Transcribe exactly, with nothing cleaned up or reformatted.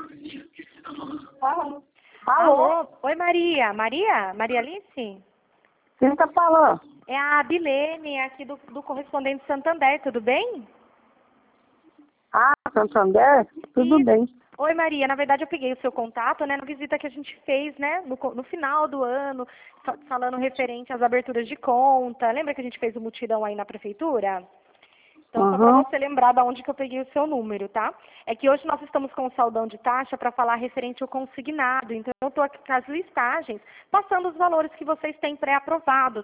Alô? Alô? Oi, Maria. Maria? Maria Alice? Quem tá falando? É a Abilene, aqui do, do Correspondente Santander, tudo bem? Ah, Santander? Tudo Isso. bem. Oi, Maria. Na verdade, eu peguei o seu contato, né, na visita que a gente fez, né, no, co- no final do ano, fa- falando referente às aberturas de conta. Lembra que a gente fez o mutirão aí na prefeitura? Então, só para Uhum. você lembrar de onde que eu peguei o seu número, tá? É que hoje nós estamos com o saldão de taxa para falar referente ao consignado. Então, eu estou aqui com as listagens, passando os valores que vocês têm pré-aprovados,